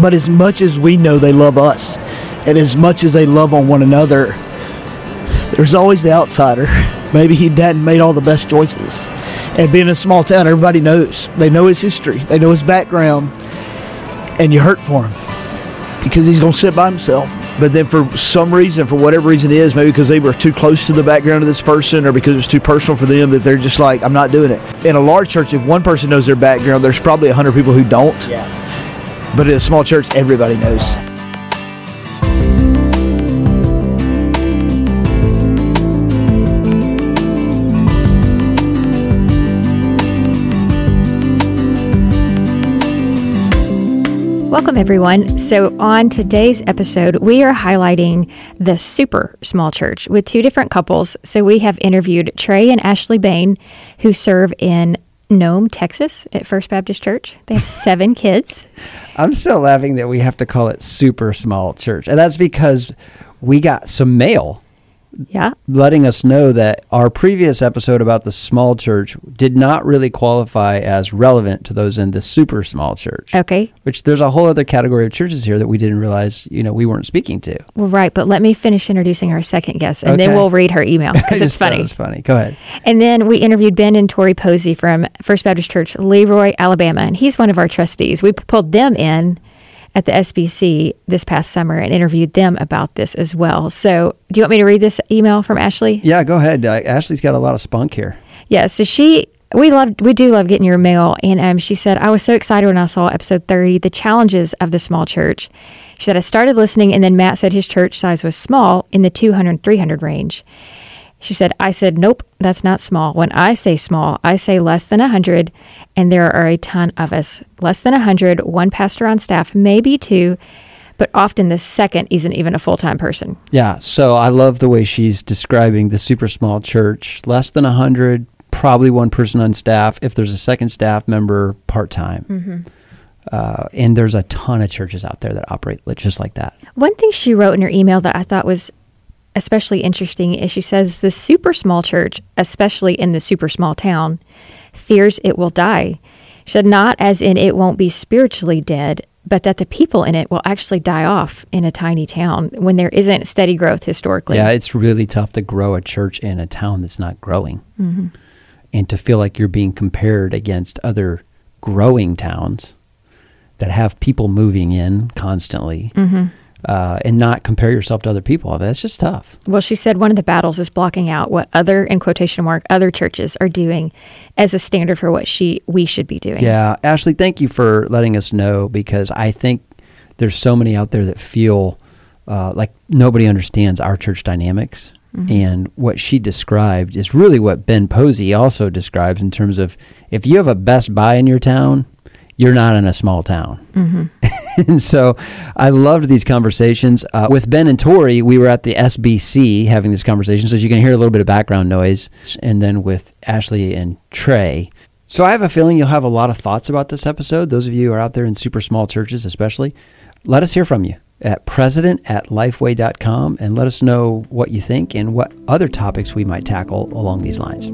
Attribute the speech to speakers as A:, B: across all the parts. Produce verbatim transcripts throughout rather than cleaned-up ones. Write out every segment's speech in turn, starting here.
A: But as much as we know they love us, and as much as they love on one another, there's always the outsider. Maybe he hadn't made all the best choices. And being in a small town, everybody knows. They know his history. They know his background. And you hurt for him because he's going to sit by himself. But then for some reason, for whatever reason it is, maybe because they were too close to the background of this person or because it was too personal for them, that they're just like, I'm not doing it. In a large church, if one person knows their background, there's probably one hundred people who don't.
B: Yeah.
A: But in a small church, everybody knows.
C: Welcome, everyone. So on today's episode, we are highlighting the super small church with two different couples. So we have interviewed Trey and Ashley Bain, who serve in Nome, Texas at First Baptist Church. They have seven kids.
B: I'm still laughing that we have to call it super small church. And that's because we got some mail.
C: Yeah.
B: Letting us know that our previous episode about the small church did not really qualify as relevant to those in the super small church.
C: Okay.
B: Which there's a whole other category of churches here that we didn't realize, you know, we weren't speaking to.
C: Well, right. But let me finish introducing our second guest, and
B: okay.
C: then we'll read her email because it's funny.
B: It's funny. Go ahead.
C: And then we interviewed Ben and Tori Posey from First Baptist Church, Leroy, Alabama, and he's one of our trustees. We pulled them in at the S B C this past summer and interviewed them about this as well. So do you want me to read this email from Ashley?
B: Yeah, go ahead. Uh, Ashley's got a lot of spunk here.
C: Yeah, so she, we loved, we do love getting your mail. And um, she said, I was so excited when I saw episode thirty, the challenges of the small church. She said, I started listening, and then Matt said his church size was small in the two hundred, three hundred range. She said, I said, nope, that's not small. When I say small, I say less than one hundred, and there are a ton of us. Less than one hundred, one pastor on staff, maybe two, but often the second isn't even a full-time person.
B: Yeah, so I love the way she's describing the super small church. Less than one hundred, probably one person on staff. If there's a second staff member, part-time. Mm-hmm. Uh, and there's a ton of churches out there that operate just like that. One
C: thing she wrote in her email that I thought was especially interesting is she says the super small church, especially in the super small town, fears it will die. She said not as in it won't be spiritually dead, but that the people in it will actually die off in a tiny town when there isn't steady growth historically.
B: Yeah, it's really tough to grow a church in a town that's not growing. Mm-hmm. And to feel like you're being compared against other growing towns that have people moving in constantly. Mm-hmm. Uh, and not compare yourself to other people. That's just tough.
C: Well, she said one of the battles is blocking out what other, in quotation mark, other churches are doing as a standard for what she we should be doing.
B: Yeah. Ashley, thank you for letting us know, because I think there's so many out there that feel uh, like nobody understands our church dynamics. Mm-hmm. And what she described is really what Ben Posey also describes in terms of if you have a Best Buy in your town, you're not in a small town. Mm-hmm. And so I loved these conversations. Uh, with Ben and Tori, we were at the S B C having this conversation, so you can hear a little bit of background noise. And then with Ashley and Trey. So I have a feeling you'll have a lot of thoughts about this episode. Those of you who are out there in super small churches especially, let us hear from you at president at lifeway dot com and let us know what you think and what other topics we might tackle along these lines.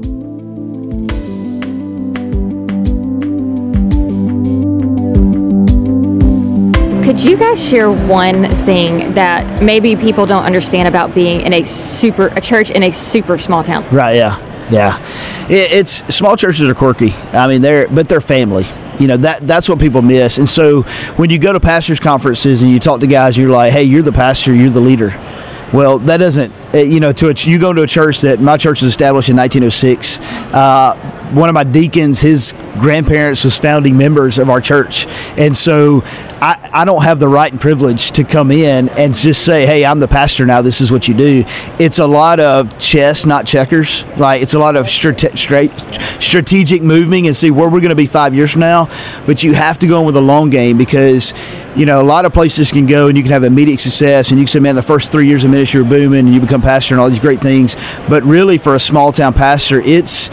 C: Could you guys share one thing that maybe people don't understand about being in a super a church in a super small town?
A: Right, yeah. Yeah. It, it's small churches are quirky. I mean, they're but they're family. You know, that that's what people miss. And so when you go to pastors' conferences and you talk to guys, you're like, hey, you're the pastor, you're the leader. Well, that doesn't, you know, to a, you go to a church that my church was established in nineteen oh six. Uh, one of my deacons, his grandparents was founding members of our church. And so I, I don't have the right and privilege to come in and just say, hey, I'm the pastor now, this is what you do. It's a lot of chess, not checkers. Like, it's a lot of strate- straight, strategic moving and see where we're going to be five years from now. But you have to go in with a long game because, you know, a lot of places can go and you can have immediate success and you can say, man, the first three years of ministry are booming and you become pastor and all these great things. But really, for a small town pastor, it's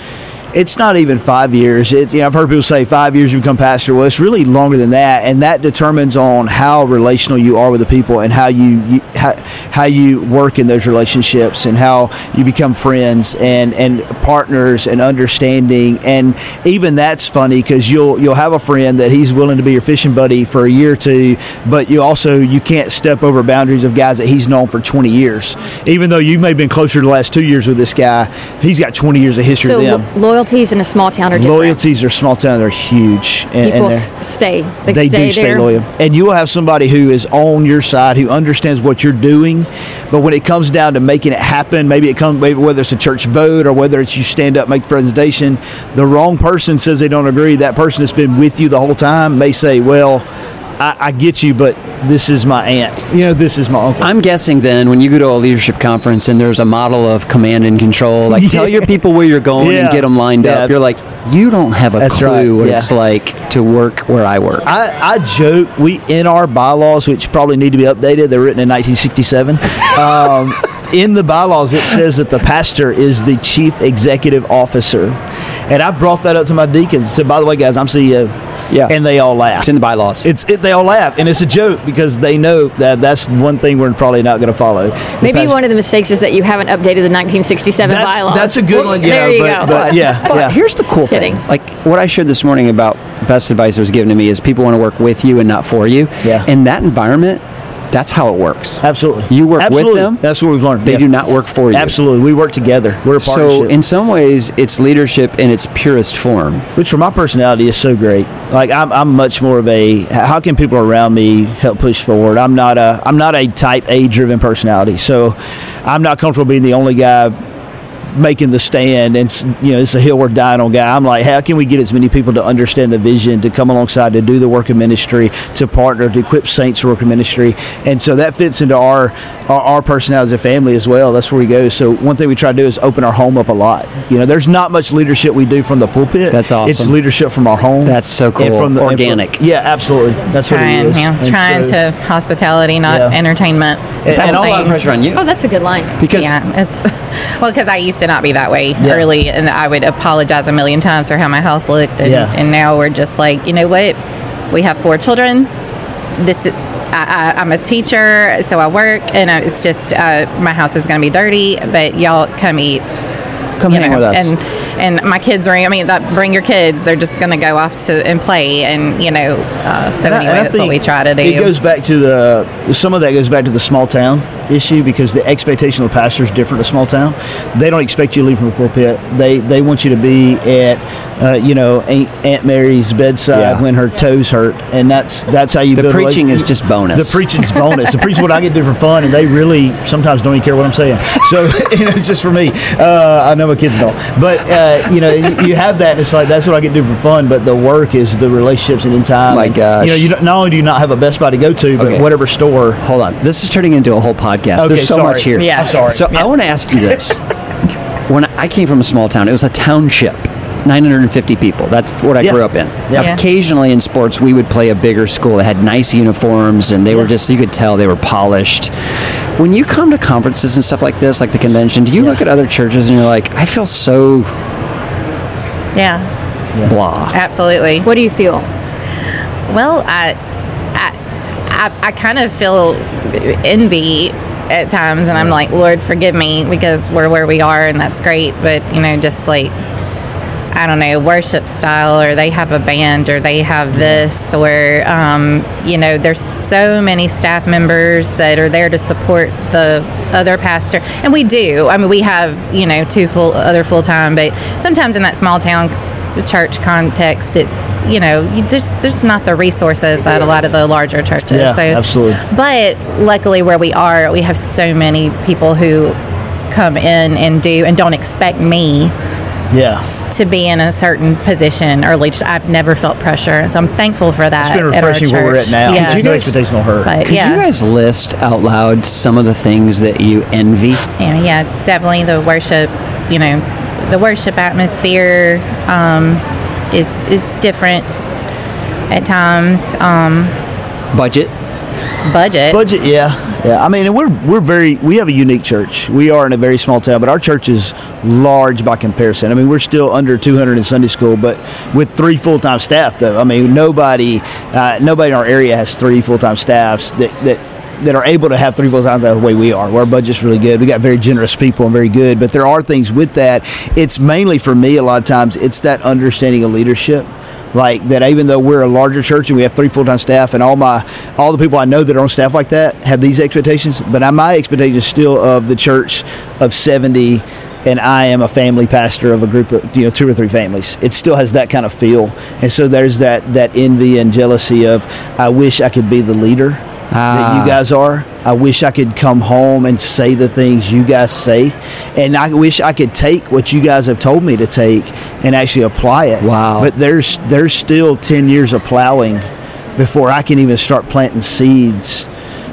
A: it's not even five years. It's, you know, I've heard people say five years you become pastor. Well, it's really longer than that, and that determines on how relational you are with the people and how you, you how, how you work in those relationships and how you become friends and, and partners and understanding. And even that's funny because you'll you'll have a friend that he's willing to be your fishing buddy for a year or two, but you also you can't step over boundaries of guys that he's known for twenty years. Even though you may have been closer the last two years with this guy, he's got twenty years of history
C: So
A: with them.
C: lo- loyalties in a small town are different.
A: Loyalties are small town, they're huge. And,
C: People
A: and
C: s- stay. They,
A: they
C: stay
A: do stay
C: there.
A: loyal. And you will have somebody who is on your side, who understands what you're doing, but when it comes down to making it happen, maybe it comes, maybe whether it's a church vote or whether it's you stand up, make the presentation, the wrong person says they don't agree. That person that's been with you the whole time may say, well, I, I get you, but this is my aunt. You know, this is my uncle.
B: I'm guessing then when you go to a leadership conference and there's a model of command and control, like tell your people where you're going
A: Yeah.
B: and get them lined
A: Yeah.
B: up. You're like, you don't have a
A: That's
B: clue
A: right.
B: what
A: Yeah.
B: it's like to work where I work.
A: I, I joke, we in our bylaws, which probably need to be updated, they're written in nineteen sixty-seven. Um, in the bylaws, it says that the pastor is the chief executive officer. And I brought that up to my deacons and said, by the way, guys, I'm C E O.
B: Yeah.
A: And they all laugh.
B: It's in the bylaws.
A: It's it, they all laugh, and it's a joke because they know that that's one thing we're probably not going to follow. The
C: Maybe
A: pastor-
C: one of the mistakes is that you haven't updated the nineteen sixty-seven
A: That's,
C: bylaws.
A: that's a good
C: Well,
A: one. You
C: there
A: know,
C: you
A: but,
C: go.
A: but yeah,
B: But
A: yeah.
B: here's the cool
C: Kidding.
B: thing. Like what I shared this morning about best advice that was given to me is people want to work with you and not for you.
A: Yeah.
B: In that environment, that's how it works.
A: Absolutely.
B: You work
A: Absolutely.
B: with them.
A: That's what we've learned.
B: They
A: Yeah.
B: do not work for you.
A: Absolutely. We work together. We're a partnership.
B: So in some ways, it's leadership in its purest form.
A: Which for my personality is so great. Like I'm, I'm much more of a. How can people around me help push forward? I'm not a. I'm not a type A driven personality. So I'm not comfortable being the only guy making the stand, and you know it's a hill we're dying on guy. I'm like, how can we get as many people to understand the vision, to come alongside, to do the work of ministry, to partner, to equip saints to work of ministry, and so that fits into our our, our personality as a family as well. That's where we go. So one thing we try to do is open our home up a lot. You know, there's not much leadership we do from the pulpit.
B: That's awesome.
A: It's leadership from our home.
B: That's so cool.
A: And from the, and from-
B: Organic.
A: yeah, absolutely. That's
D: Trying,
A: what it is.
D: yeah,
A: And
D: trying
A: so-
D: to hospitality, not
A: Yeah.
D: entertainment.
A: And-
B: That
A: and
B: was a lot
A: also-
B: of pressure on you.
C: Oh, that's a good line.
B: Because
D: Yeah, it's well because I used to not be that way
A: Yeah.
D: early, and I would apologize a million times for how my house looked, and,
A: Yeah.
D: and now we're just like, you know what, we have four children. This is, I, I, I'm a teacher, so I work, and I, it's just uh, my house is going to be dirty, but y'all come eat.
B: come
D: you
B: hang
D: know,
B: with us.
D: and and my kids are. I mean, that bring your kids. They're just going to go off to and play, and you know. Uh, so
A: And I-
D: anyway,
A: and I
D: that's what
A: think
D: we try to do.
A: It goes back to the some of that goes back to the small town issue because the expectation of the pastor is different in a small town. They don't expect you to leave from the pulpit. They they want you to be at uh, you know Aunt, Aunt Mary's bedside
B: Yeah.
A: when her toes hurt, and that's that's how you
B: The
A: build a
B: preaching
A: rela-
B: is just bonus.
A: The preaching's bonus. The preaching what I get to do for fun, and they really sometimes don't even care what I'm saying. So you know, it's just for me. Uh, I know my kids don't, but uh, you know you, you have that. And it's like that's what I get to do for fun, but the work is the relationships and in time.
B: My
A: and,
B: gosh.
A: You know, you don't, not only do you not have a Best Buy to go to, but
B: Okay.
A: whatever store.
B: Hold on. This is turning into a whole podcast.
A: Okay,
B: There's so
A: sorry.
B: much here.
D: Yeah.
A: I'm sorry.
B: So I want to ask you this. When I came from a small town, it was a township, nine hundred fifty people. That's what I
A: Yeah.
B: grew up in.
A: Yeah.
B: Occasionally in sports, we would play a bigger school that had nice uniforms, and they were
A: Yeah.
B: just, you could tell they were polished. When you come to conferences and stuff like this, like the convention, do you look at other churches and you're like, I feel so
D: yeah,
B: blah?
D: absolutely.
C: What do you feel?
D: Well, I, I, I, I kind of feel envy at times, and I'm like, Lord, forgive me because we're where we are, and that's great. But you know, just like I don't know, worship style, or they have a band, or they have this, or um, you know, there's so many staff members that are there to support the other pastor, and we do. I mean, we have you know two full other full time, but sometimes in that small town the church context, it's you know you just there's not the resources that a lot of the larger churches.
A: Yeah,
D: so,
A: absolutely.
D: But luckily, where we are, we have so many people who come in and do and don't expect me
A: Yeah.
D: to be in a certain position or leadership. I've never felt pressure, so I'm thankful for that.
A: It's been
D: at our
A: refreshing where we're at
D: church.
A: now.
D: Yeah.
A: There's
B: you
A: no
B: guys-
A: expectation will hurt.
D: But
B: Could
D: yeah,
B: you guys list out loud some of the things that you envy?
D: yeah, yeah, definitely the worship. You know, the worship atmosphere um, is is different at times. Um,
B: Budget?
D: budget.
A: Budget, yeah, yeah. I mean, and we're we're very we have a unique church. We are in a very small town, but our church is large by comparison. I mean, we're still under two hundred in Sunday school, but with three full time staff. Though, I mean, nobody uh, nobody in our area has three full time staffs that that. that are able to have three full time the way we are. Our budget's really good. We got very generous people and very good, but there are things with that. It's mainly for me a lot of times it's that understanding of leadership. Like that, even though we're a larger church and we have three full time staff, and all my all the people I know that are on staff like that have these expectations, but my expectation is still of the church of seventy, and I am a family pastor of a group of you know two or three families. It still has that kind of feel, and so there's that that envy and jealousy of I wish I could be the leader that you guys are. I wish I could come home and say the things you guys say, and I wish I could take what you guys have told me to take and actually apply it.
B: Wow.
A: But there's there's still ten years of plowing before I can even start planting seeds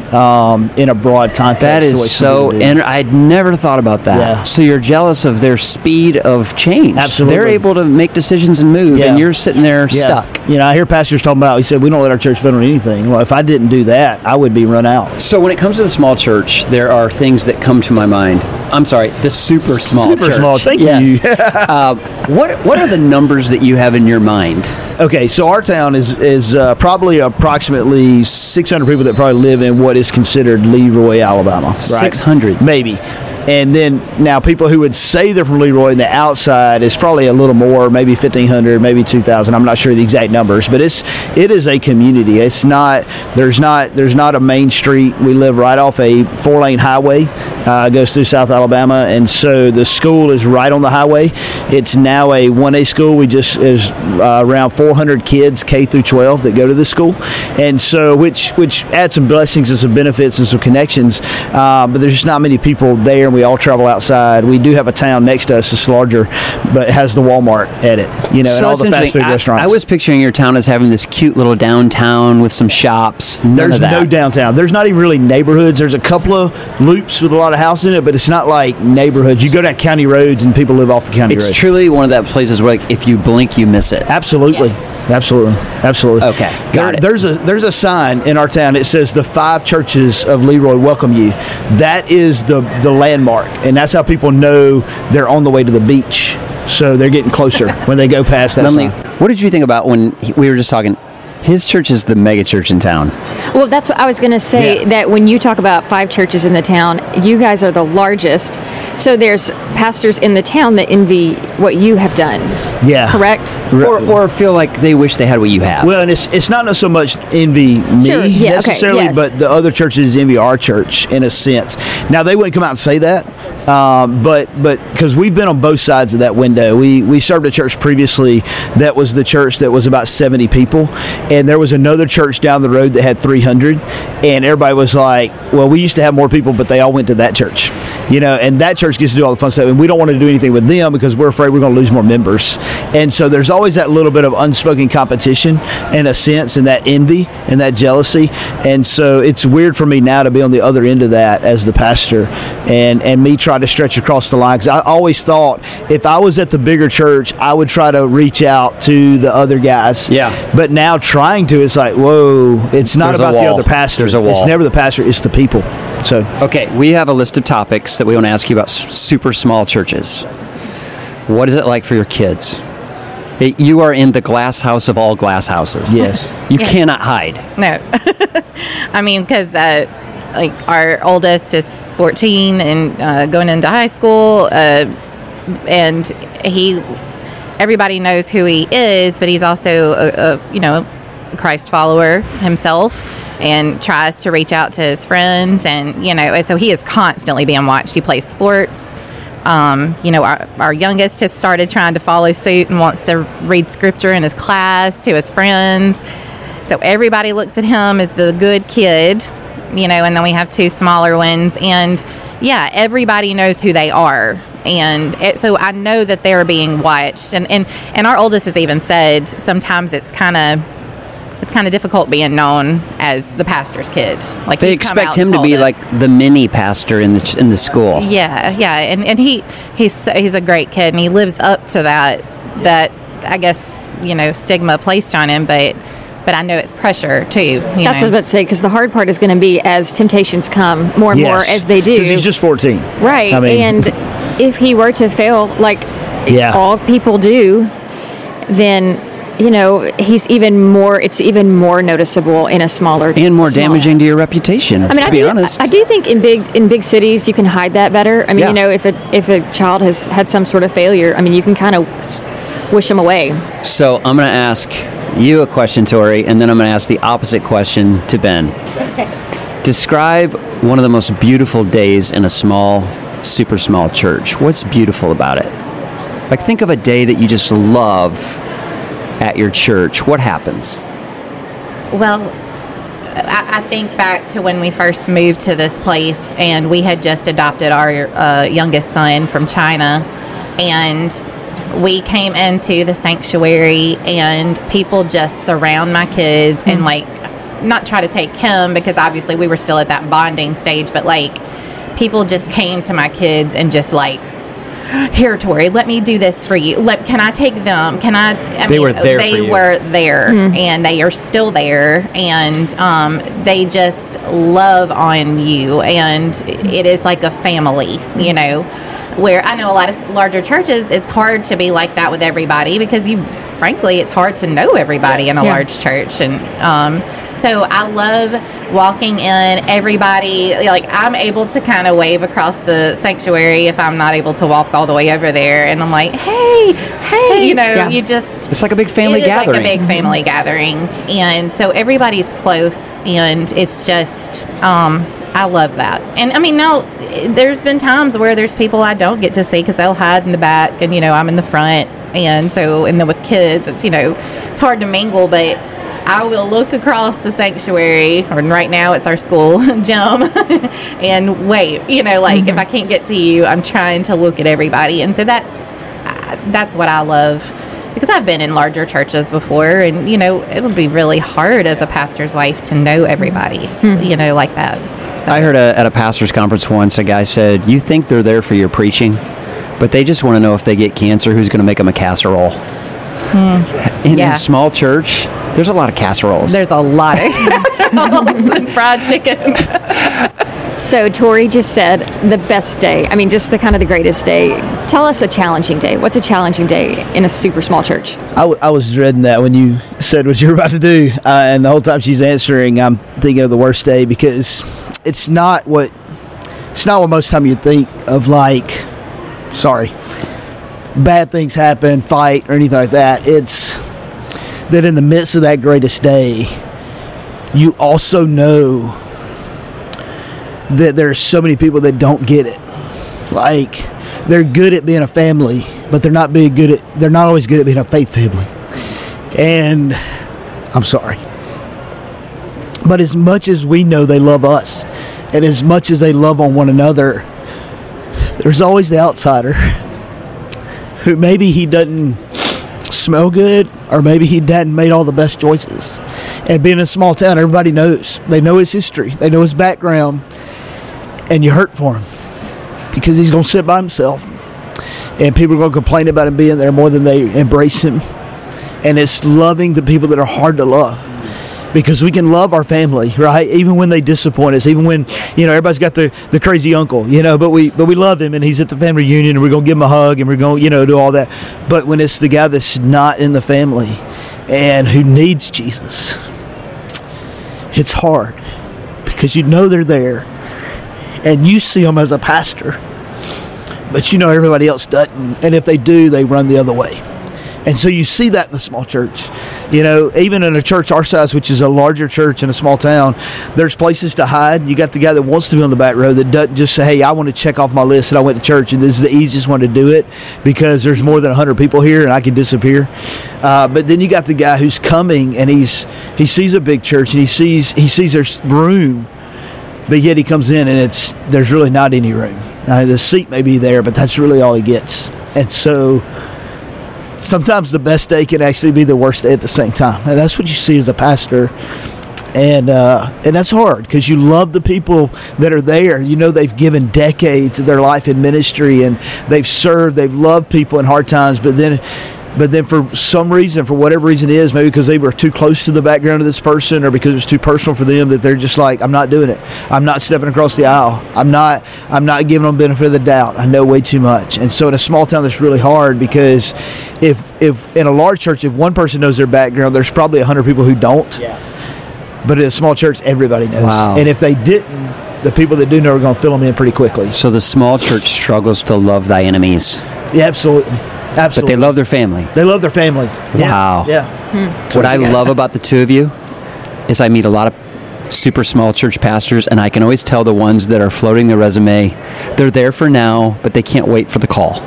A: um, in a broad context.
B: That
A: the way
B: is
A: some
B: so,
A: people do.
B: and I'd never thought about that.
A: Yeah.
B: So you're jealous of their speed of change.
A: Absolutely.
B: They're able to make decisions and move,
A: Yeah.
B: and you're sitting there
A: Yeah.
B: stuck.
A: You know, I hear pastors talking about, he said, we don't let our church vote on anything. Well, if I didn't do that, I would be run out.
B: So when it comes to the small church, there are things that come to my mind. I'm sorry, the super small
A: Super
B: church.
A: small, thank
B: Yes.
A: you.
B: uh, what what are the numbers that you have in your mind?
A: Okay, so our town is is uh, probably approximately six hundred people that probably live in what is considered Leroy, Alabama. Right?
B: six hundred.
A: Maybe. And then now people who would say they're from Leroy in the outside is probably a little more, maybe fifteen hundred, maybe two thousand. I'm not sure the exact numbers, but it's it is a community. It's not there's not there's not a main street. We live right off a four lane highway. Uh, goes through South Alabama, and so the school is right on the highway. It's now a one A school. We just is uh, around four hundred kids K through twelve that go to this school, and so which which adds some blessings and some benefits and some connections. Uh, but there's just not many people there, and we all travel outside. We do have a town next to us that's larger, but it has the Walmart at it. You know,
B: So
A: and all
B: that's
A: the fast
B: interesting.
A: food
B: I,
A: restaurants.
B: I was picturing your town as having this cute little downtown with some shops. None
A: There's
B: of that.
A: no downtown. There's not even really neighborhoods. There's a couple of loops with a lot of houses in it, but it's not like neighborhoods. You go down county roads and people live off the county
B: It's
A: road.
B: truly one of that places where, like, if you blink, you miss it.
A: Absolutely. Absolutely. Absolutely.
B: Okay, got
A: There-
B: it.
A: There's a there's a sign in our town. It says the five churches of Leroy welcome you. That is the the landmark, and that's how people know they're on the way to the beach. So they're getting closer when they go past that
B: Let me-
A: sign.
B: what did you think about when he, we were just talking? His church is the mega church in town.
C: Well, that's what I was going to say,
A: Yeah.
C: that when you talk about five churches in the town, you guys are the largest. So there's pastors in the town that envy what you have done.
A: Yeah.
C: Correct?
B: Or, or feel like they wish they had what you have.
A: Well, and it's it's not so much envy me
C: Sure, yeah, okay,
A: necessarily,
C: yes.
A: but the other churches envy our church in a sense. Now they wouldn't come out and say that, um, but but because we've been on both sides of that window. We we served a church previously that was the church that was about seventy people, and there was another church down the road that had three hundred, and everybody was like, "Well, we used to have more people, but they all went to that church." You know, and that church gets to do all the fun stuff, and we don't want to do anything with them because we're afraid we're going to lose more members. And so there's always that little bit of unspoken competition, in a sense, and that envy and that jealousy. And so it's weird for me now to be on the other end of that as the pastor, and and me try to stretch across the line. Because I always thought if I was at the bigger church, I would try to reach out to the other guys.
B: Yeah.
A: But now trying to, it's like, whoa, it's not
B: There's a
A: about the
B: wall.
A: other pastor.
B: There's a
A: It's
B: wall.
A: never the pastor. It's the people. So.
B: Okay, we have a list of topics that we want to ask you about s- super small churches. What is it like for your kids? It, you are in the glass house of all glass houses.
A: Yes.
B: You
D: Yeah.
B: cannot hide.
D: No. I mean, because uh, like our oldest is fourteen and uh, going into high school, uh, and he, everybody knows who he is, but he's also a, a you know a Christ follower himself, and tries to reach out to his friends, and you know, so he is constantly being watched. He plays sports. Um, you know, our, our youngest has started trying to follow suit and wants to read scripture in his class to his friends. So everybody looks at him as the good kid, you know, and then we have two smaller ones. And yeah, everybody knows who they are. And it, so I know that they're being watched. And, and, and our oldest has even said sometimes it's kind of it's kind of difficult being known as the pastor's kid. Like
B: They
D: he's come
B: expect
D: out
B: him
D: and
B: to be
D: told
B: like
D: us.
B: the mini pastor in the ch- in the school.
D: Yeah, yeah, and and he he's he's a great kid, and he lives up to that that I guess you know stigma placed on him. But but I know it's pressure too. You
C: That's
D: know?
C: what I was about to say, because the hard part is going to be as temptations come more and more
A: Yes.
C: as they do.
A: 'Cause he's just fourteen.
C: Right.
A: I mean,
C: and if he were to fail, like
A: Yeah.
C: all people do, then, you know, he's even more, it's even more noticeable in a smaller
B: And more
C: smaller-
B: damaging to your reputation,
C: I mean,
B: to
C: I
B: be
C: do,
B: honest.
C: I, I do think in big in big cities you can hide that better. I mean,
B: Yeah.
C: you know, if a if a child has had some sort of failure, I mean, you can kind of wish them away.
B: So I'm going to ask you a question, Tori, and then I'm going to ask the opposite question to Ben. Describe one of the most beautiful days in a small, super small church. What's beautiful about it? Like, think of a day that you just love at your church. What happens?
D: Well, I, I think back to when we first moved to this place, and we had just adopted our uh, youngest son from China, and we came into the sanctuary, and people just surround my kids and like not try to take him, because obviously we were still at that bonding stage, but like people just came to my kids and just like, here, Tori, let me do this for you. Let, can I take them? Can I? I
B: They
D: mean,
B: were there
D: They
B: for you.
D: were there, and they are still there, and um, they just love on you, and it is like a family, you know. Where I know a lot of larger churches, it's hard to be like that with everybody, because you, frankly, it's hard to know everybody in a
C: Yeah.
D: large church, and um, so I love walking in. Everybody, like, I'm able to kind of wave across the sanctuary if I'm not able to walk all the way over there, and I'm like, hey, hey, you know,
C: Yeah.
D: you just.
B: It's like a big family
D: It is
B: gathering.
D: like a big family gathering, and so everybody's close, and it's just, um, I love that. And I mean, now there's been times where there's people I don't get to see because they'll hide in the back, and you know, I'm in the front, and so and then with kids, it's, you know, it's hard to mingle, but I will look across the sanctuary, or right now it's our school gym, and wait, you know, like if I can't get to you, I'm trying to look at everybody, and so that's uh, that's what I love. Because I've been in larger churches before, and you know, it would be really hard as a pastor's wife to know everybody, you know, like that. So
B: I heard a, at a pastor's conference once, a guy said, you think they're there for your preaching, but they just want to know if they get cancer, who's going to make them a casserole. In
D: Yeah.
B: a small church, there's a lot of casseroles.
D: there's a lot of casseroles and fried chicken.
C: So Tori just said the best day. I mean, just the kind of the greatest day. Tell us a challenging day. What's a challenging day in a super small church?
A: I, w- I was dreading that when you said what you were about to do, uh, and the whole time she's answering, I'm thinking of the worst day, because it's not what it's not what most time you think of. Like, sorry, bad things happen, fight, or anything like that. It's that in the midst of that greatest day, you also know that there's so many people that don't get it. Like, they're good at being a family, but they're not being good at they're not always good at being a faith family. And I'm sorry, but as much as we know they love us, and as much as they love on one another, there's always the outsider who maybe he doesn't smell good, or maybe he hadn't made all the best choices. And being in a small town, everybody knows. They know his history. They know his background. And you hurt for him, because he's going to sit by himself. And people are going to complain about him being there more than they embrace him. And it's loving the people that are hard to love. Because we can love our family, right? Even when they disappoint us, even when, you know, everybody's got the, the crazy uncle, you know, but we but we love him, and he's at the family reunion, and we're going to give him a hug, and we're going to, you know, do all that. But when it's the guy that's not in the family and who needs Jesus, it's hard, because you know they're there, and you see them as a pastor, but you know everybody else doesn't. And if they do, they run the other way. And so you see that in the small church. You know, even in a church our size, which is a larger church in a small town, there's places to hide. You got the guy that wants to be on the back row that doesn't just say, hey, I want to check off my list that I went to church, and this is the easiest one to do it because there's more than one hundred people here and I can disappear. Uh, but then you got the guy who's coming, and he's he sees a big church, and he sees he sees there's room, but yet he comes in and it's there's really not any room. Uh, the seat may be there, but that's really all he gets. And so sometimes the best day can actually be the worst day at the same time. And that's what you see as a pastor. And uh, and that's hard, because you love the people that are there. You know, they've given decades of their life in ministry, and they've served, they've loved people in hard times. But then but then for some reason, for whatever reason it is, maybe because they were too close to the background of this person, or because it was too personal for them, that they're just like, I'm not doing it. I'm not stepping across the aisle. I'm not. I'm not giving them benefit of the doubt. I know way too much. And so in a small town, that's really hard, because if if in a large church, if one person knows their background, there's probably a hundred people who don't. Yeah. But in a small church, everybody knows.
B: Wow.
A: And if they didn't, the people that do know are going to fill them in pretty quickly.
B: So the small church struggles to love thy enemies.
A: Yeah, absolutely. Absolutely.
B: But they love their family.
A: They love their family.
B: Wow.
A: Yeah. yeah.
B: What I love about the two of you is I meet a lot of super small church pastors, and I can always tell the ones that are floating their resume, they're there for now, but they can't wait for the call.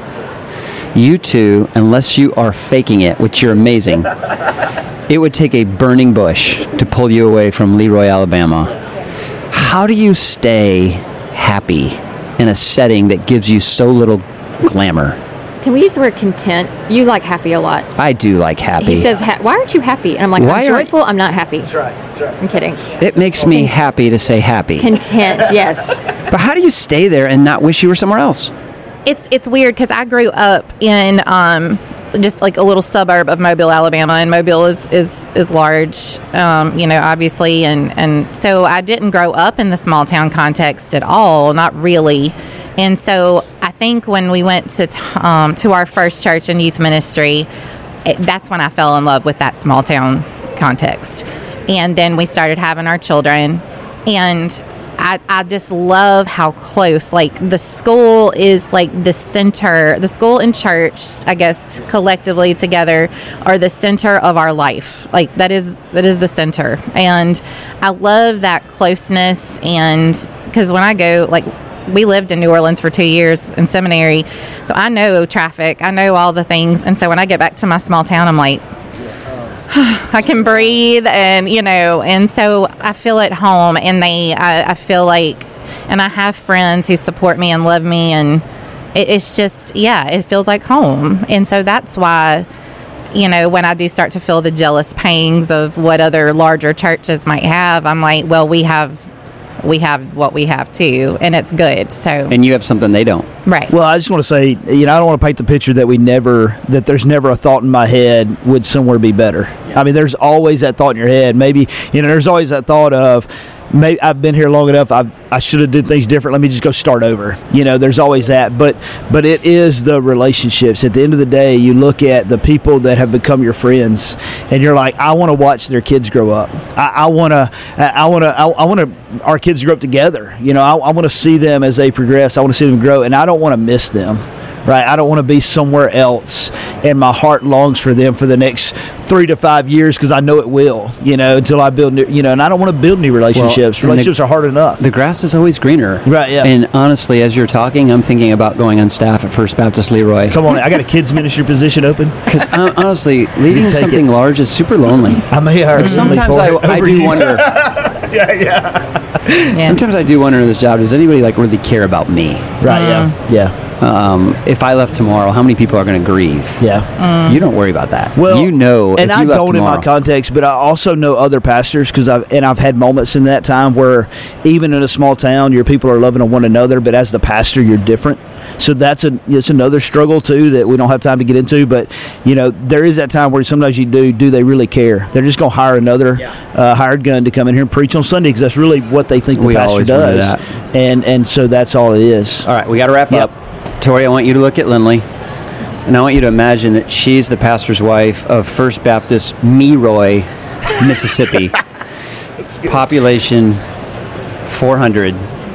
B: You two, unless you are faking it, which you're amazing, it would take a burning bush to pull you away from Leroy, Alabama. How do you stay happy in a setting that gives you so little glamour?
C: Can we use the word content? You like happy a lot.
B: I do like happy.
C: He says, ha- why aren't you happy? And I'm like,
B: Why
C: I'm
B: are-
C: joyful, I'm not happy.
A: That's right. That's right.
C: I'm kidding.
B: It makes me happy to say happy.
C: Content, yes.
B: But how do you stay there and not wish you were somewhere else?
D: It's it's weird because I grew up in um, just like a little suburb of Mobile, Alabama, and Mobile is is is large, um, you know, obviously, and and so I didn't grow up in the small town context at all, not really. And so I think when we went to t- um, to our first church and youth ministry, it, that's when I fell in love with that small town context. And then we started having our children, and I, I just love how close, like, the school is like the center, the school and church, I guess, collectively together are the center of our life. Like, that is, that is the center. And I love that closeness. And because when I go, like, we lived in New Orleans for two years in seminary, so I know traffic, I know all the things. And so when I get back to my small town, I'm like, I can breathe, and you know, and so I feel at home, and they, I, I feel like, and I have friends who support me and love me, and it, it's just, yeah, it feels like home. And so that's why, you know, when I do start to feel the jealous pangs of what other larger churches might have, I'm like, well, we have, we have what we have too, and it's good. So,
B: And you have something they don't.
D: right.
A: Well, I just want to say, you know, I don't want to paint the picture that we never, that there's never a thought in my head, would somewhere be better? I mean, there's always that thought in your head. Maybe, you know, there's always that thought of, maybe I've been here long enough, I I should have did things different. Let me just go start over. You know, there's always that. But but it is the relationships. At the end of the day, you look at the people that have become your friends, and you're like, I want to watch their kids grow up. I want to, I want to, I want to, our kids grow up together. You know, I, I want to see them as they progress. I want to see them grow, and I don't want to miss them. Right, I don't want to be somewhere else, and my heart longs for them for the next three to five years, because I know it will. You know, until I build new. You know, and I don't want to build new relationships.
B: Well,
A: relationships
B: the,
A: are hard enough.
B: The grass is always greener.
A: Right, yeah.
B: And honestly, as you're talking, I'm thinking about going on staff at First Baptist Leroy.
A: Come on, I got a kids ministry position open.
B: Because uh, honestly, leading
A: take
B: something
A: it.
B: large is super lonely.
A: I may hire
B: Like sometimes I, I do
A: you.
B: wonder.
A: yeah, yeah,
D: Yeah.
B: Sometimes I do wonder in this job, does anybody like really care about me?
A: right, yeah, yeah,
B: Um, if I left tomorrow, how many people are going to grieve?
A: yeah.
B: You don't worry about that.
A: Well,
B: you know,
A: and
B: if
A: I
B: you left
A: don't in
B: tomorrow,
A: my context, but I also know other pastors, because I've and I've had moments in that time where even in a small town, your people are loving on one another, but as the pastor, you're different. So that's a it's another struggle too that we don't have time to get into. But you know, there is that time where sometimes you do do they really care? They're just going to hire another uh, hired gun to come in here and preach on Sunday, because that's really what they think the
B: We
A: pastor
B: always wonder
A: does.
B: that.
A: And and so that's all it is.
B: all right, we got to wrap
A: Yep.
B: up. Tori, I want you to look at Lindley, and I want you to imagine that she's the pastor's wife of First Baptist Meroy, Mississippi. Population four hundred.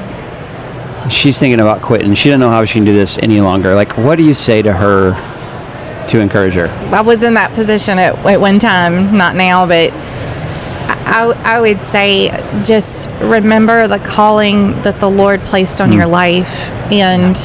B: She's thinking about quitting. She doesn't know how she can do this any longer. Like, what do you say to her to encourage her?
D: I was in that position at, at one time, not now, but I, I would say just remember the calling that the Lord placed on mm. your life, and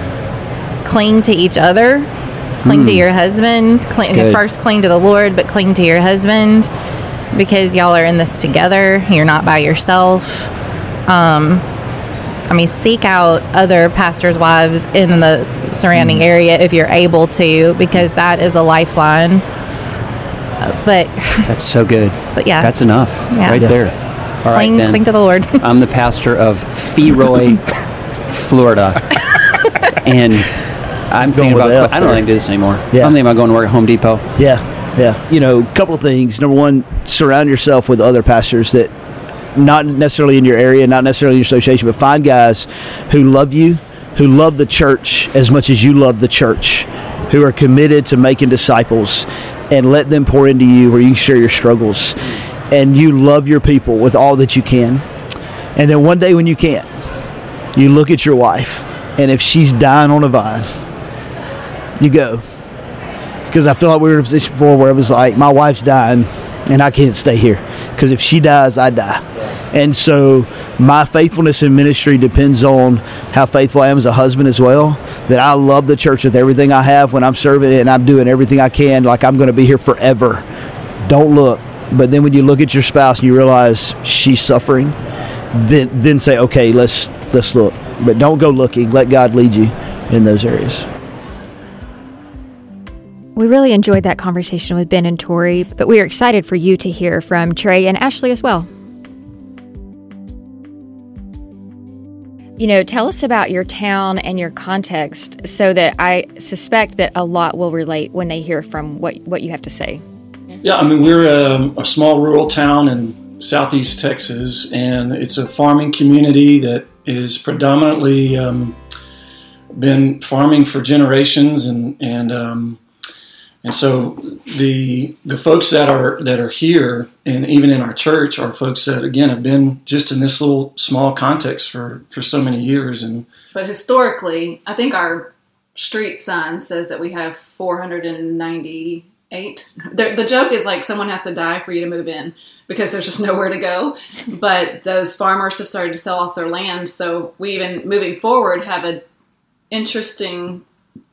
D: cling to each other, cling mm. to your husband, cling, first cling to the Lord, but cling to your husband, because y'all are in this together. You're not by yourself. Um, I mean, seek out other pastors' wives in the surrounding mm. area if you're able to, because that is a lifeline. Uh, but
B: that's so good.
D: But yeah,
B: that's enough
D: yeah.
B: right there. All
D: cling,
B: right, then.
D: Cling to the Lord.
B: I'm the pastor of Feroy, Florida, and I'm
A: going
B: thinking
A: with
B: about.
A: F
B: I don't
A: there.
B: think I can do this anymore.
A: Yeah.
B: I'm thinking about going to work at Home Depot.
A: Yeah, yeah. You know, a couple of things. Number one, surround yourself with other pastors that, not necessarily in your area, not necessarily in your association, but find guys who love you, who love the church as much as you love the church, who are committed to making disciples, and let them pour into you where you can share your struggles. And you love your people with all that you can. And then one day when you can't, you look at your wife, and if she's dying on a vine, you go. Because I feel like we were in a position before where it was like, my wife's dying, and I can't stay here. Because if she dies, I die. And so my faithfulness in ministry depends on how faithful I am as a husband as well, that I love the church with everything I have when I'm serving it, and I'm doing everything I can like I'm going to be here forever. Don't look. But then when you look at your spouse and you realize she's suffering, then then say, okay, let's let's look. But don't go looking. Let God lead you in those areas.
C: We really enjoyed that conversation with Ben and Tori, but we are excited for you to hear from Trey and Ashley as well. You know, tell us about your town and your context so that I suspect that a lot will relate when they hear from what, what you have to say.
E: Yeah, I mean, we're a, a small rural town in southeast Texas, and it's a farming community that is predominantly um, been farming for generations, and and um, and so the the folks that are that are here, and even in our church, are folks that again have been just in this little small context for, for so many years. And
F: but historically, I think our street sign says that we have four hundred ninety. Eight. The, the joke is like someone has to die for you to move in because there's just nowhere to go. But those farmers have started to sell off their land. So we even moving forward have an interesting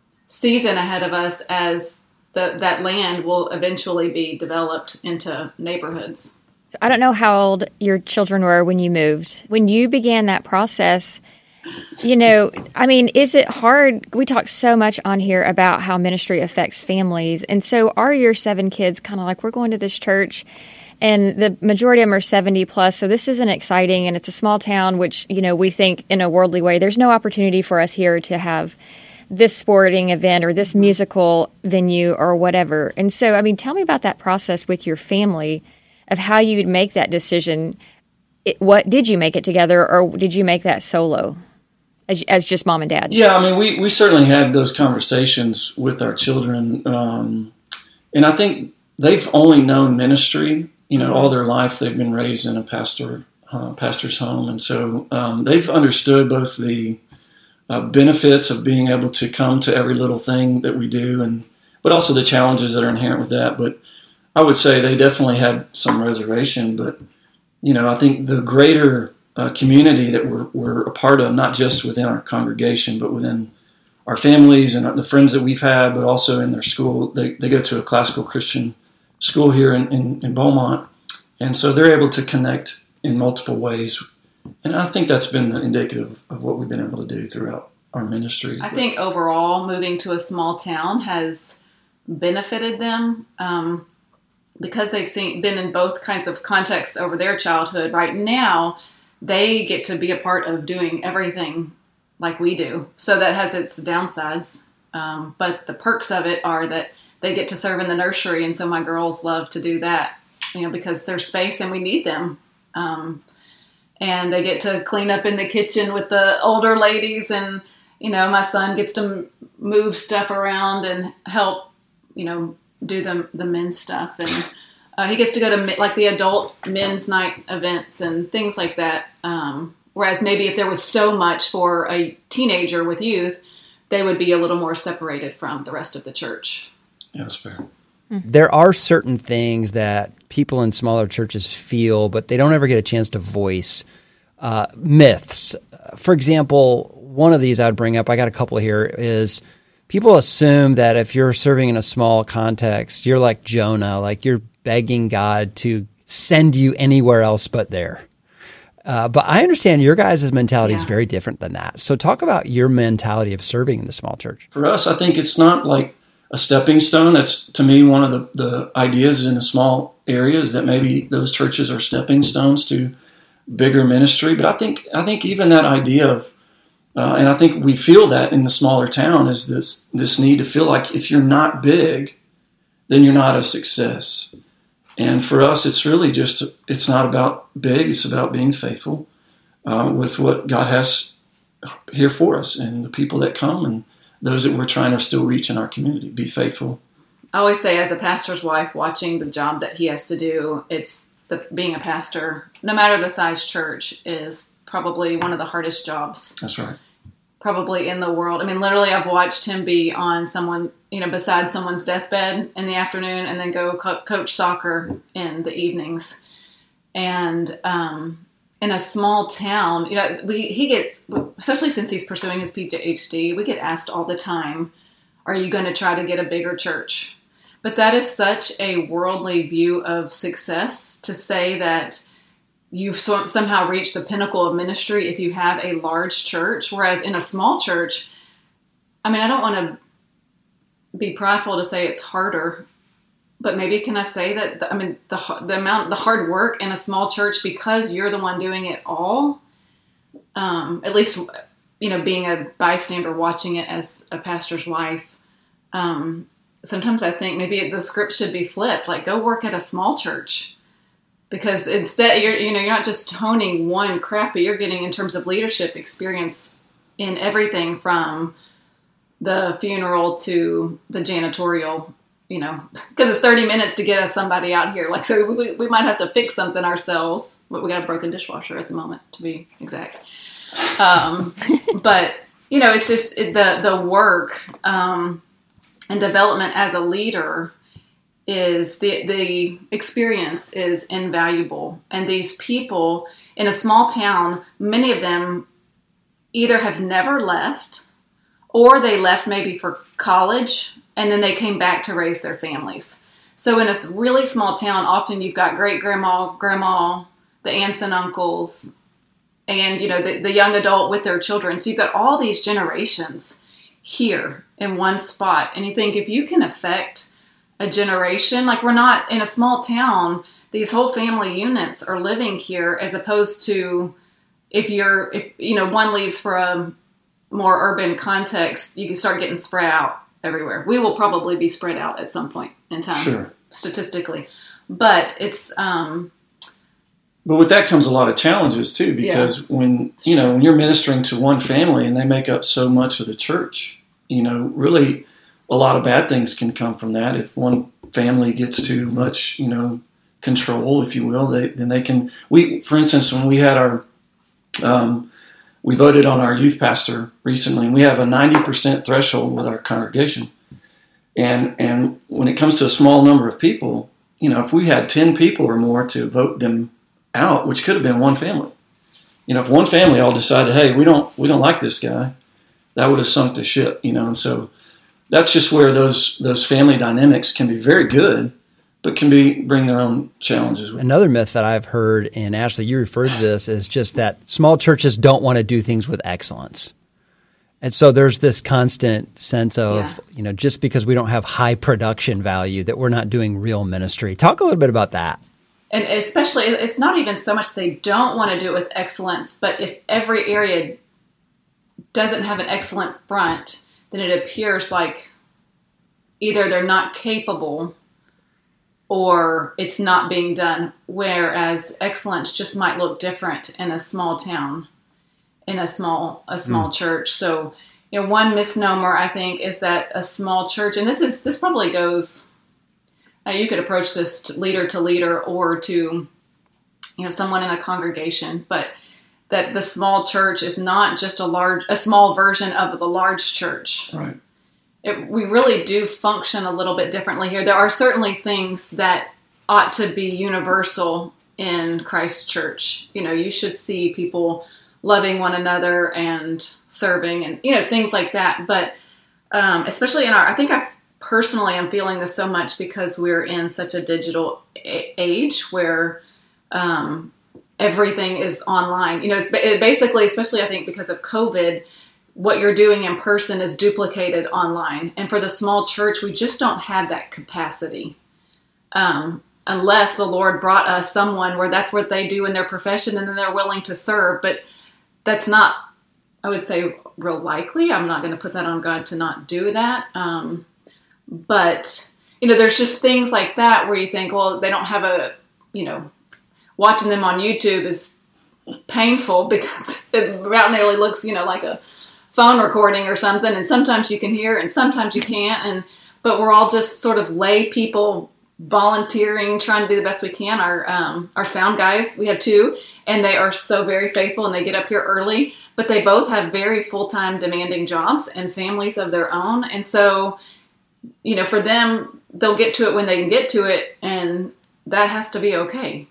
F: season ahead of us as the, that land will eventually be developed into neighborhoods.
C: So I don't know how old your children were when you moved. When you began that process, you know, I mean, is it hard? We talk so much on here about how ministry affects families. And so are your seven kids kind of like, we're going to this church, and the majority of them are seventy plus. So this isn't exciting, and it's a small town, which, you know, we think in a worldly way, there's no opportunity for us here to have this sporting event or this musical venue or whatever. And so, I mean, tell me about that process with your family of how you would make that decision. It, what did you make it together, or did you make that solo? As, as just mom and dad?
E: Yeah, I mean, we, we certainly had those conversations with our children. Um, and I think they've only known ministry, you know, all their life. They've been raised in a pastor uh, pastor's home. And so um, they've understood both the uh, benefits of being able to come to every little thing that we do, and but also the challenges that are inherent with that. But I would say they definitely had some reservation. But, you know, I think the greater Uh, community that we're, we're a part of, not just within our congregation, but within our families and the friends that we've had, but also in their school. They, they go to a classical Christian school here in, in, in Beaumont. And so they're able to connect in multiple ways. And I think that's been indicative of what we've been able to do throughout our ministry.
F: I think overall moving to a small town has benefited them um, because they've seen been in both kinds of contexts over their childhood. Right now, they get to be a part of doing everything like we do. So that has its downsides. Um, but the perks of it are that they get to serve in the nursery. And so my girls love to do that, you know, because there's space and we need them. Um, and they get to clean up in the kitchen with the older ladies. And, you know, my son gets to move stuff around and help, you know, do the, the men's stuff. And Uh, he gets to go to like the adult men's night events and things like that. Um, whereas maybe if there was so much for a teenager with youth, they would be a little more separated from the rest of the church.
E: Yeah, that's fair.
B: There are certain things that people in smaller churches feel, but they don't ever get a chance to voice. Uh, myths. For example, one of these I'd bring up, I got a couple here, is people assume that if you're serving in a small context, you're like Jonah, like you're begging God to send you anywhere else but there. Uh, but I understand your guys' mentality yeah. is very different than that. So talk about your mentality of serving in the small church.
E: For us, I think it's not like a stepping stone. That's, to me, one of the, the ideas in a small area is that maybe those churches are stepping stones to bigger ministry. But I think I think even that idea of Uh, and I think we feel that in the smaller town is this this need to feel like if you're not big, then you're not a success. And for us, it's really just, it's not about big, it's about being faithful uh, with what God has here for us and the people that come and those that we're trying to still reach in our community. Be faithful.
F: I always say, as a pastor's wife, watching the job that he has to do, it's the being a pastor, no matter the size church, is probably one of the hardest jobs.
E: That's right.
F: Probably in the world. I mean, literally, I've watched him be on someone, you know, beside someone's deathbed in the afternoon, and then go co- coach soccer in the evenings. And um, in a small town, you know, we he gets, especially since he's pursuing his P H D, we get asked all the time, "Are you going to try to get a bigger church?" But that is such a worldly view of success to say that you've so, somehow reached the pinnacle of ministry if you have a large church. Whereas in a small church, I mean, I don't want to be prideful to say it's harder, but maybe can I say that, the, I mean, the the amount, the hard work in a small church, because you're the one doing it all, um, at least, you know, being a bystander watching it as a pastor's wife, um, sometimes I think maybe the script should be flipped, like go work at a small church. Because instead, you're you know you're not just honing one craft, but you're getting in terms of leadership experience in everything from the funeral to the janitorial. You know, because it's thirty minutes to get us somebody out here. Like, so we we might have to fix something ourselves, but we got a broken dishwasher at the moment, to be exact. Um, but you know, it's just it, the the work um, and development as a leader. Is the the experience is invaluable. And these people in a small town, many of them either have never left or they left maybe for college and then they came back to raise their families. So in a really small town, often you've got great grandma, grandma, the aunts and uncles, and you know the, the young adult with their children. So you've got all these generations here in one spot. And you think if you can affect a generation, like we're not in a small town, these whole family units are living here, as opposed to if you're, if, you know, one leaves for a more urban context, you can start getting spread out everywhere. We will probably be spread out at some point in time,
E: sure,
F: statistically, but it's, um,
E: but with that comes a lot of challenges too, because yeah. when, you know, when you're ministering to one family and they make up so much of the church, you know, really, a lot of bad things can come from that. If one family gets too much, you know, control, if you will, they, then they can. We, for instance, when we had our, um, we voted on our youth pastor recently, and we have a ninety percent threshold with our congregation. And and when it comes to a small number of people, you know, if we had ten people or more to vote them out, which could have been one family, you know, if one family all decided, hey, we don't we don't like this guy, that would have sunk the ship, you know, and so. That's just where those those family dynamics can be very good, but can be bring their own challenges with.
B: Another myth that I've heard, and Ashley, you referred to this, is just that small churches don't want to do things with excellence. And so there's this constant sense of, yeah. you know, just because we don't have high production value, that we're not doing real ministry. Talk a little bit about that.
F: And especially, it's not even so much they don't want to do it with excellence, but if every area doesn't have an excellent front, then it appears like either they're not capable or it's not being done, whereas excellence just might look different in a small town, in a small a small mm. church. So, you know, one misnomer, I think, is that a small church, and this is this probably goes, now you could approach this to leader to leader or to, you know, someone in a congregation, but that the small church is not just a large, a small version of the large church.
E: Right.
F: It, we really do function a little bit differently here. There are certainly things that ought to be universal in Christ's church. You know, you should see people loving one another and serving and, you know, things like that. But um, especially in our, I think I personally am feeling this so much because we're in such a digital a- age where, um, everything is online. You know, it's basically, especially I think because of COVID, what you're doing in person is duplicated online. And for the small church, we just don't have that capacity. Um, unless the Lord brought us someone where that's what they do in their profession and then they're willing to serve. But that's not I would say real likely. I'm not going to put that on God to not do that. Um, but, you know, there's just things like that where you think, well, they don't have a, you know, watching them on YouTube is painful because it about nearly looks, you know, like a phone recording or something. And sometimes you can hear and sometimes you can't. And, but we're all just sort of lay people volunteering, trying to do the best we can. Our, um, our sound guys, we have two, and they are so very faithful and they get up here early, but they both have very full-time demanding jobs and families of their own. And so, you know, for them, they'll get to it when they can get to it. And that has to be okay.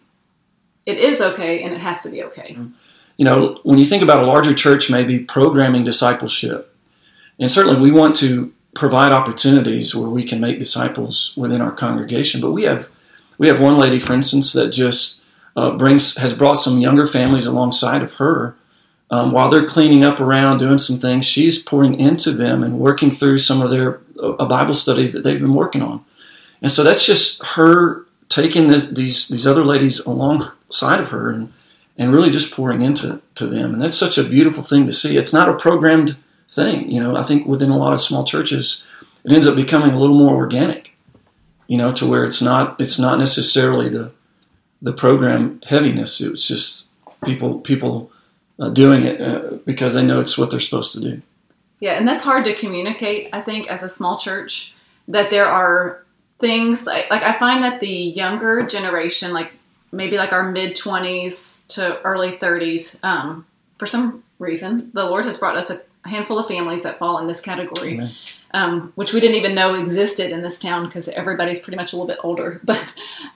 F: It is okay. And it has to be okay.
E: You know, when you think about a larger church, maybe programming discipleship, and certainly we want to provide opportunities where we can make disciples within our congregation. But we have, we have one lady, for instance, that just uh, brings, has brought some younger families alongside of her. Um, while they're cleaning up around, doing some things, she's pouring into them and working through some of their a Bible study that they've been working on. And so that's just her taking this, these these other ladies alongside of her and, and really just pouring into to them. And that's such a beautiful thing to see. It's not a programmed thing. You know, I think within a lot of small churches, it ends up becoming a little more organic, you know, to where it's not it's not necessarily the the program heaviness. It was just people people uh, doing it uh, because they know it's what they're supposed to do.
F: Yeah, and that's hard to communicate, I think, as a small church, that there are things, like, like I find that the younger generation, like maybe like our mid-twenties to early thirties, um, for some reason, the Lord has brought us a handful of families that fall in this category, um, which we didn't even know existed in this town because everybody's pretty much a little bit older, but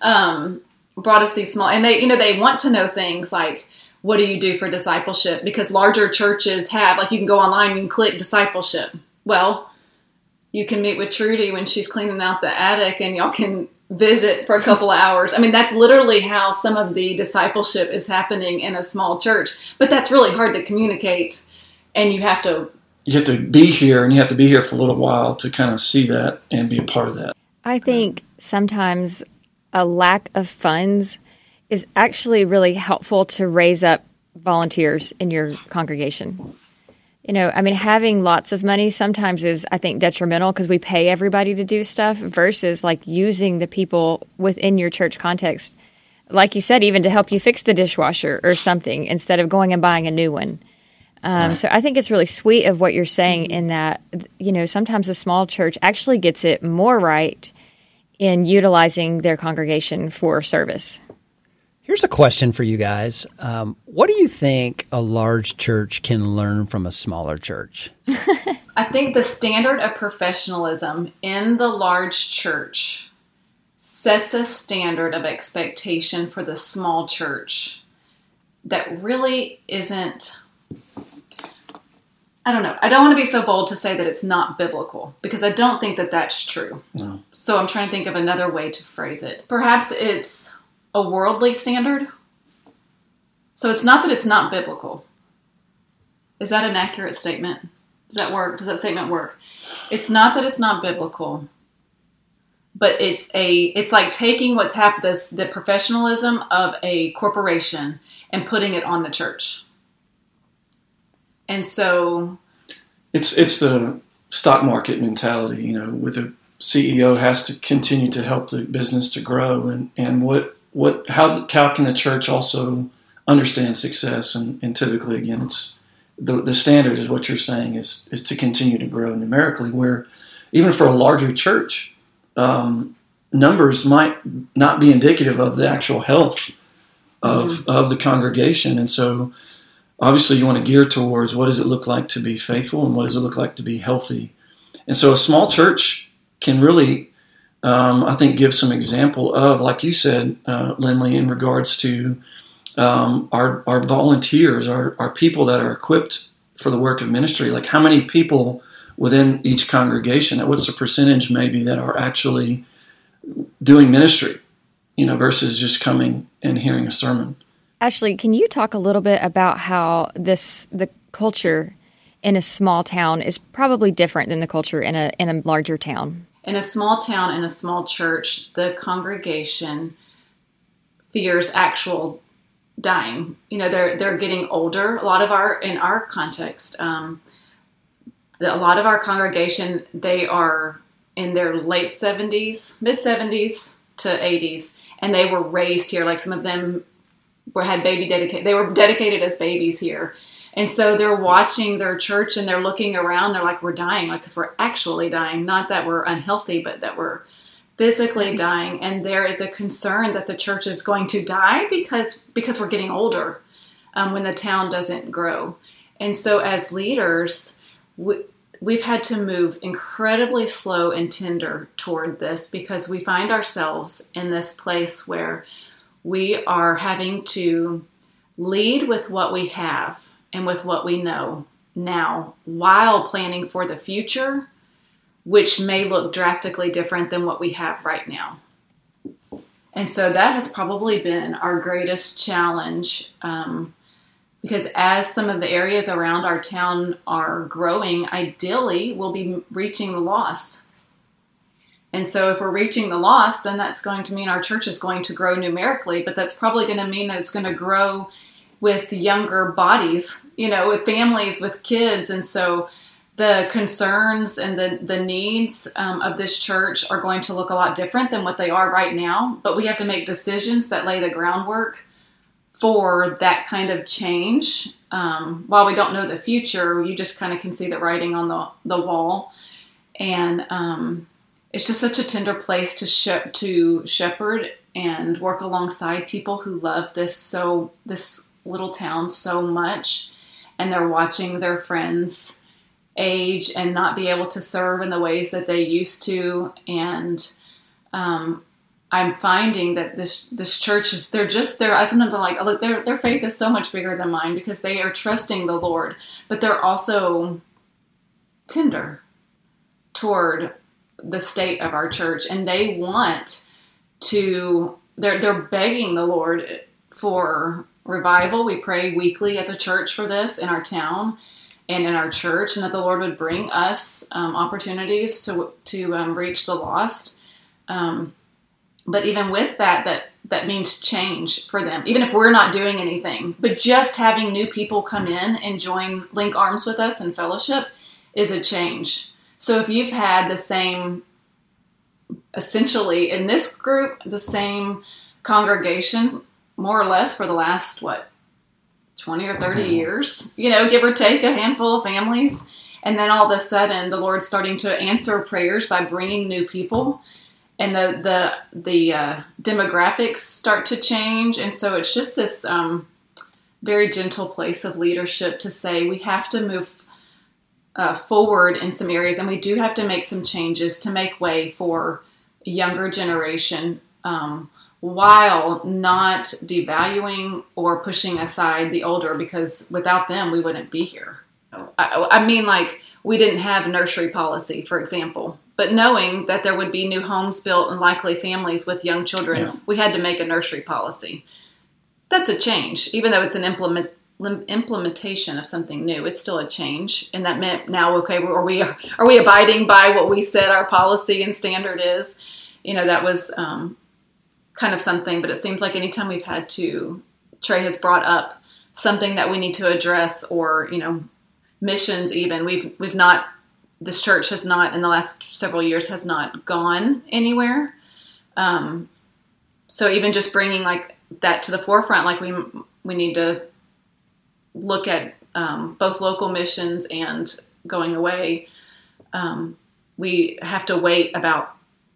F: um, brought us these small, and they, you know, they want to know things like, what do you do for discipleship? Because larger churches have, like, you can go online, you can click discipleship. Well, you can meet with Trudy when she's cleaning out the attic and y'all can visit for a couple of hours. I mean, that's literally how some of the discipleship is happening in a small church. But that's really hard to communicate, and you have to...
E: You have to be here, and you have to be here for a little while to kind of see that and be a part of that.
C: I think sometimes a lack of funds is actually really helpful to raise up volunteers in your congregation. You know, I mean, having lots of money sometimes is, I think, detrimental because we pay everybody to do stuff versus like using the people within your church context, like you said, even to help you fix the dishwasher or something instead of going and buying a new one. Um, right. So I think it's really sweet of what you're saying in that, you know, sometimes a small church actually gets it more right in utilizing their congregation for service.
B: Here's a question for you guys. Um, what do you think a large church can learn from a smaller church?
F: I think the standard of professionalism in the large church sets a standard of expectation for the small church that really isn't, I don't know. I don't want to be so bold to say that it's not biblical because I don't think that that's true. No. So I'm trying to think of another way to phrase it. Perhaps it's a worldly standard. So it's not that it's not biblical. Is that an accurate statement? Does that work? Does that statement work? It's not that it's not biblical, but it's a it's like taking what's happened, this the professionalism of a corporation and putting it on the church. And so
E: it's it's the stock market mentality, you know, with a C E O has to continue to help the business to grow, and, and what What how how can the church also understand success? And, and typically, again, it's the the standard is what you're saying is is to continue to grow numerically. Where even for a larger church, um, numbers might not be indicative of the actual health of mm-hmm. of the congregation, and so obviously you want to gear towards what does it look like to be faithful and what does it look like to be healthy. And so a small church can really, Um, I think, give some example of, like you said, uh, Lindley, in regards to um, our our volunteers, our, our people that are equipped for the work of ministry. Like how many people within each congregation, what's the percentage maybe that are actually doing ministry, you know, versus just coming and hearing a sermon.
C: Ashley, can you talk a little bit about how this the culture in a small town is probably different than the culture in a in a larger town?
F: In a small town, in a small church, the congregation fears actual dying. You know, they're they're getting older. A lot of our in our context, um, the, a lot of our congregation, they are in their late seventies, mid seventies to eighties, and they were raised here. Like some of them were had baby dedicated. They were dedicated as babies here. And so they're watching their church and they're looking around. They're like, we're dying, like, because we're actually dying. Not that we're unhealthy, but that we're physically dying. And there is a concern that the church is going to die because because we're getting older um, when the town doesn't grow. And so as leaders, we, we've had to move incredibly slow and tender toward this because we find ourselves in this place where we are having to lead with what we have and with what we know now, while planning for the future, which may look drastically different than what we have right now. And so that has probably been our greatest challenge, um, because as some of the areas around our town are growing, ideally we'll be reaching the lost. And so if we're reaching the lost, then that's going to mean our church is going to grow numerically, but that's probably going to mean that it's going to grow with younger bodies, you know, with families, with kids. And so the concerns and the, the needs um, of this church are going to look a lot different than what they are right now. But we have to make decisions that lay the groundwork for that kind of change. Um, while we don't know the future, you just kind of can see the writing on the, the wall. And um, it's just such a tender place to sh- to shepherd and work alongside people who love this so this little town so much, and they're watching their friends age and not be able to serve in the ways that they used to. And um, I'm finding that this this church is they're just they're I sometimes I'm like, look, their their faith is so much bigger than mine because they are trusting the Lord, but they're also tender toward the state of our church, and they want to they're they're begging the Lord for revival. We pray weekly as a church for this in our town and in our church, and that the Lord would bring us um, opportunities to to um, reach the lost. Um, but even with that, that that means change for them, even if we're not doing anything. But just having new people come in and join, link arms with us in fellowship is a change. So if you've had the same, essentially in this group, the same congregation, more or less for the last, what, twenty or thirty years, you know, give or take a handful of families. And then all of a sudden the Lord's starting to answer prayers by bringing new people, and the, the, the uh, demographics start to change. And so it's just this um, very gentle place of leadership to say we have to move uh, forward in some areas, and we do have to make some changes to make way for a younger generation, um, while not devaluing or pushing aside the older, because without them, we wouldn't be here. I, I mean, like, we didn't have nursery policy, for example, but knowing that there would be new homes built and likely families with young children, yeah. we had to make a nursery policy. That's a change. Even though it's an implement, implementation of something new, it's still a change. And that meant now, okay, are we, are we abiding by what we said our policy and standard is? You know, that was... Um, kind of something, but it seems like anytime we've had to, Trey has brought up something that we need to address, or, you know, missions even, we've, we've not, this church has not, in the last several years, has not gone anywhere. Um, so even just bringing like that to the forefront, like we, we need to look at um, both local missions and going away. Um, we have to wait about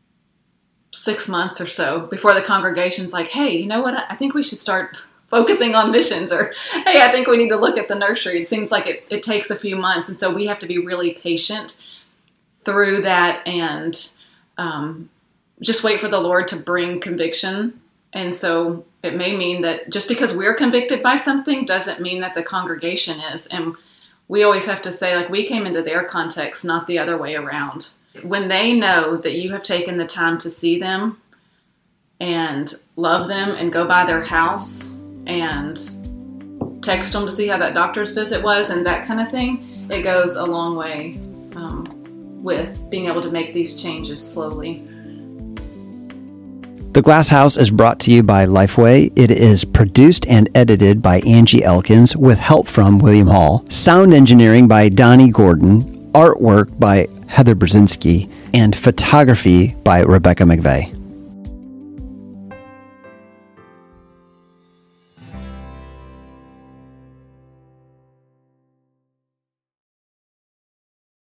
F: six months or so before the congregation's like, hey, you know what? I think we should start focusing on missions, or, hey, I think we need to look at the nursery. It seems like it, it takes a few months. And so we have to be really patient through that, and um, just wait for the Lord to bring conviction. And so it may mean that just because we're convicted by something doesn't mean that the congregation is. And we always have to say, like, we came into their context, not the other way around. When they know that you have taken the time to see them and love them and go by their house and text them to see how that doctor's visit was and that kind of thing, it goes a long way um, with being able to make these changes slowly.
B: The Glass House is brought to you by Lifeway. It is produced and edited by Angie Elkins with help from William Hall. Sound engineering by Donnie Gordon. Artwork by Heather Brzezinski. And photography by Rebecca McVeigh.